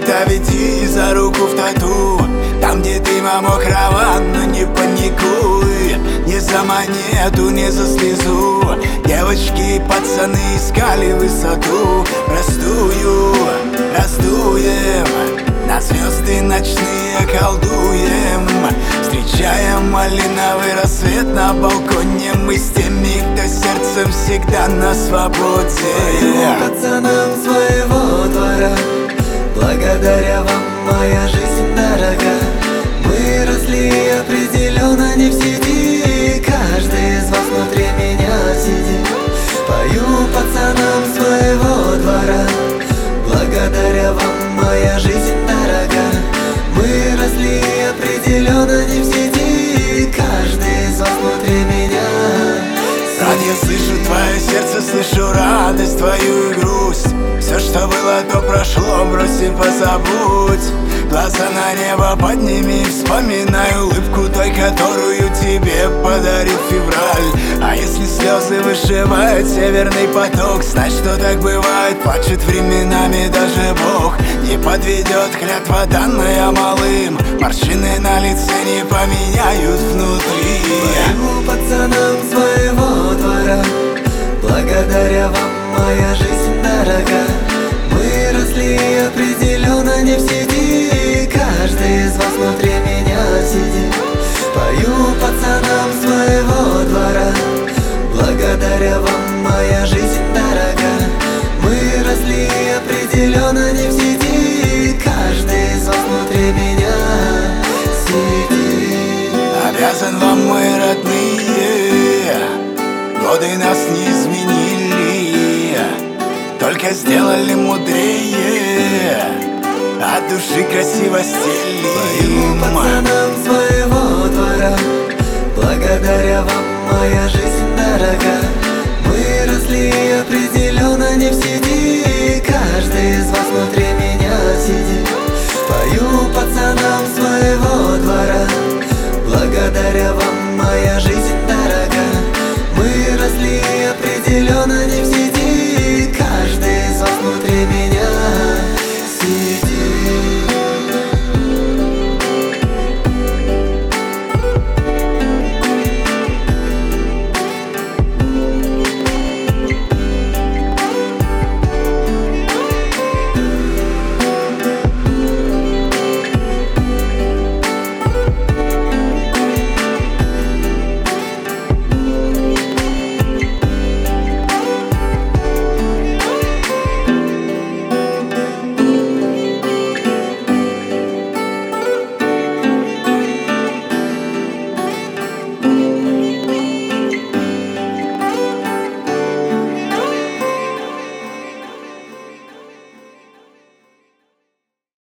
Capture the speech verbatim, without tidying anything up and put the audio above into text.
Тогда веди за руку в тату, там, где дыма мокрого, но не паникуй. Не за монету, не за слезу. Девочки и пацаны искали высоту простую. Раздуем, на звезды ночные колдуем. Встречаем малиновый рассвет на балконе. Мы с теми, кто сердцем всегда на свободе. Пою пацанам своего двора, благодаря вам моя жизнь дорога. Мы росли определенно не в сети, каждый из вас внутри меня сидит. Пою пацанам своего двора, благодаря вам моя жизнь дорога. Мы росли определенно не в сети, каждый из вас внутри меня сидит. Рад, я слышу твое сердце, слышу радость твою и грусть. Все, что было, то прошло, брось и позабудь. Глаза на небо подними, вспоминай улыбку той, которую тебе подарил февраль. А если слезы вышивают северный поток, знай, что так бывает, плачет временами даже Бог. Не подведет клятва, данная малым, морщины на лице не поменяют внутри. Пою пацанам своего двора, благодаря вам моя жизнь дорога. Мы росли определенно не в сети, каждый из вас внутри меня сидит. Пою пацанам своего двора, благодаря вам моя жизнь дорога. Мы росли определенно не в сети, каждый из вас внутри меня сидит. Обязан вам, мои родные, годы нас не изменили, только сделали мудрее, от души красиво стелим. Пою пацанам своего двора, благодаря вам моя жизнь дорога. Мы росли определенно не в сети, каждый из вас внутри